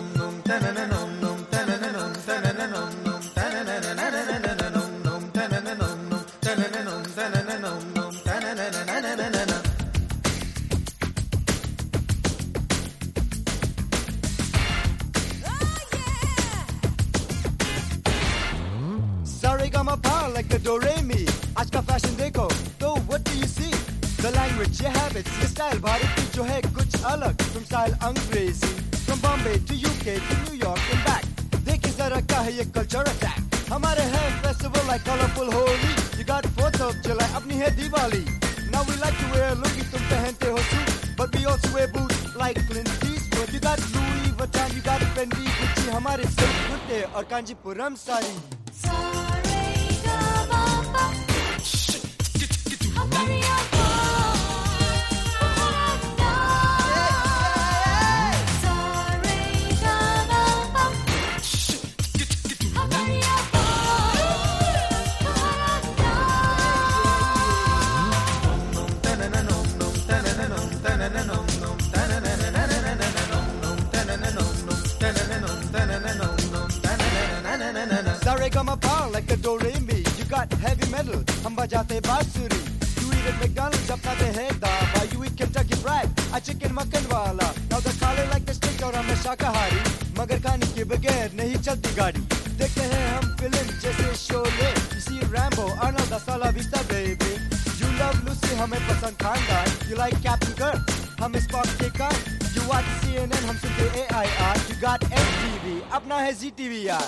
Saregama like the do-re-mi. आज का fashion देखो तो what do you see? The language, your habits, your style Bharat की जो है कुछ अलग. From style अंग्रेजी, from Bombay to UK to New York and back. देखिए जरा क्या है ये culture attack. हमारे है festival like colorful Holi. You got 4th of July, अपनी है Diwali. Now we like to wear lungi, तुम पहनते हो suit, but we also wear boots like Clint Eastwood. You got Louis Vuitton, you got Fendi, Gucci, हमारे silk कुर्ते और Kanchipuram sari. Saregama like the do-re-mi. You got heavy metal, हम बजाते बांसुरी. You eat at McDonald's, अपनाते हैं दाबा. You eat Kentucky Fried, a chicken मक्खन वाला. Now the collar like the steak और हमें शाकाहारी. मगर खाने के बगैर नहीं चलती गाड़ी. देखते हैं हम फिल्म जैसे Sholay. You see Rambo, Arnold, Hasta la Vista baby. You love Lucy, हमें पसंद खानदान. You like Captain Kirk, हम Spock के कान. You watch CNN, हम सुनते AIR. You got MTV, अपना है ZTV यार.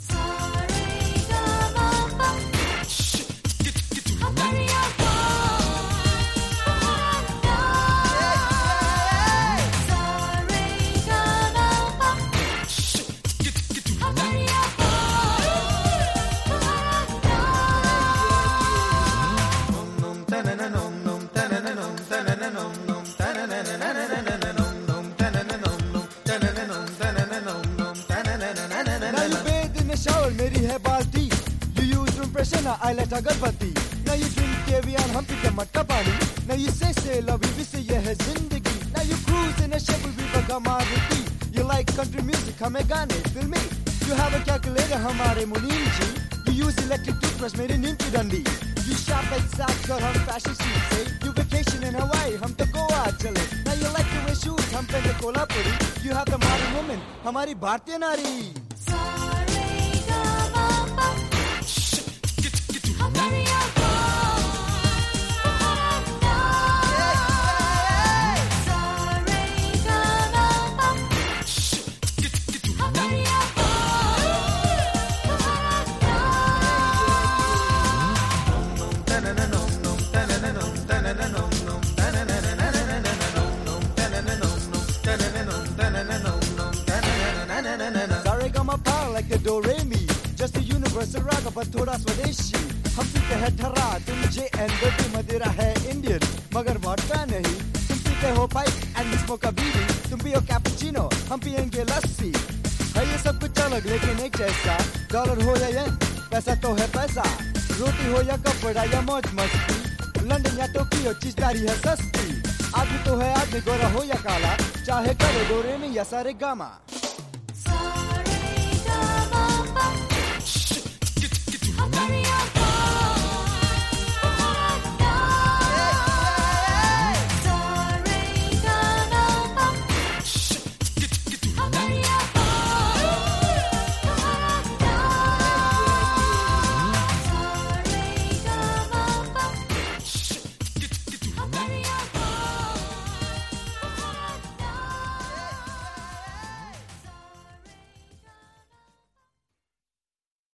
मेरी है बाल्टी. You use room freshener, I let अगरबत्ती. Now you drink caviar, हम पीते मटका पानी. Now you say love you, से ये है जिंदगी. Now you cruise in a ship with बगा Maruti. You like country music, हमें गाने फिल्मी. You have a calculator, हमारे मुनीम जी. You use electric toothbrush, मेरी नींद की डंडी. You shop at Saks और हम fashion shoes से. You vacation in Hawaii, हम तो गोवा चले. Now you like to wear shoes, हम पहने Kolhapuri. You have the modern woman, हमारी भारतीय नारी. Saregama like the do-re-mi. Just a universal raga पर थोड़ा स्वदेशी. हम पीते हैं ठर्रा, तुम J&W मदिरा है Indian, मगर वोडका नहीं. तुम पीते हो pipe and smoke a बीड़ी. तुम पियो cappuccino, हम पियेंगे लस्सी. है ये सब कुछ अलग लेकिन एक जैसा. डॉलर हो या येन, पैसा तो है पैसा. रोटी हो या कपड़ा या मौज मस्ती. लंदन या टोक्यो चीज़दारी है सस्ती. आदमी तो है आदमी, गोरा हो या काला. चाहे करे do-re-mi या सारेगामा.